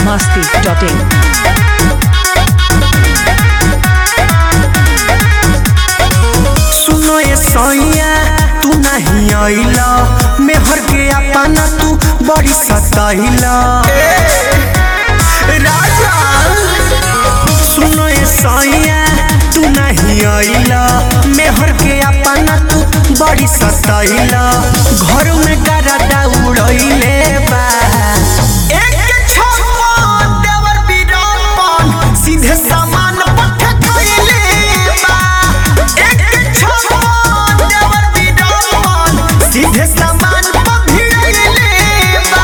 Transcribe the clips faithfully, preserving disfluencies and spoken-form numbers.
masti dot in. सुनो ये सैया तू नहीं आइला मेहर के अपना तू बड़ी सताइला राजा। सुनो ये सैया तू नहीं आइला मेहर के अपना तू बड़ी सताइला घर में गरदा उड़ैले बा एक छप्पा देवर बीरापन सीधे सामान पठ खइले बा एक छप्पा देवर बीरापन सीधे सामान पभिड़ले बा।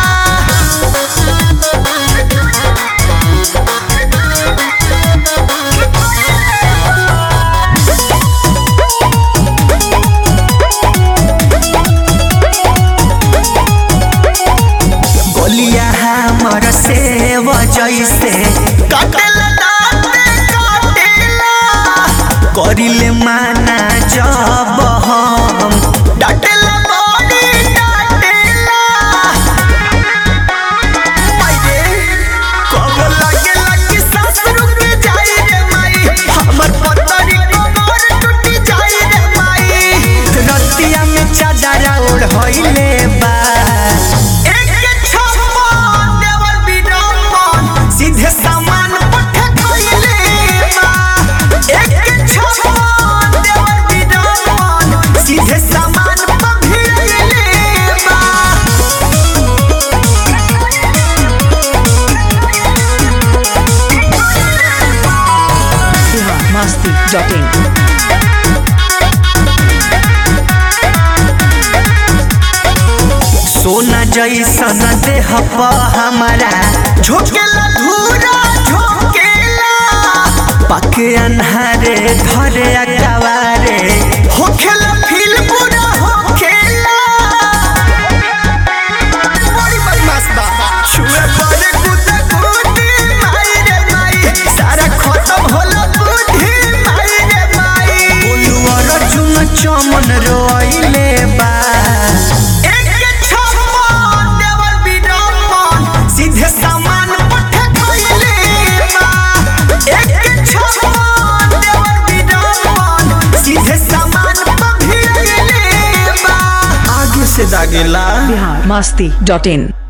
गोलिया हमर सेव जैसे काटेला दाँते काटेला करिले माना जब हम डाटेला बड़ी डाटेला माये कब लगे लगी सांस रुक जाई रे माई हमर पतरी कमर टूट जाई रे माई रतिया में चादर ओढ़इले बा सीधे सामान पठ खइले बा एक छप्पन देवर बीरापन सीधे सामान पभिड़ले बा। masti dot in. सोना जैसन देह प हमारा झोंकेला धूरा झोंकेला पके अन्हारे धरे अकवारे होखेला फील पूरा होखेला बड़ी बदमाश बा छुए पड़े कुत्ते कुत्ते माई रे माई सारा खत्म होला बुद्धि माई रे माई बोलुआ रजुन चमन रोइले बा सीधे सामान पठ खइले बा एक छप्पन देवर बीरापन सीधे सामान पभिड़ले बा आगे से दागेला masti dot in.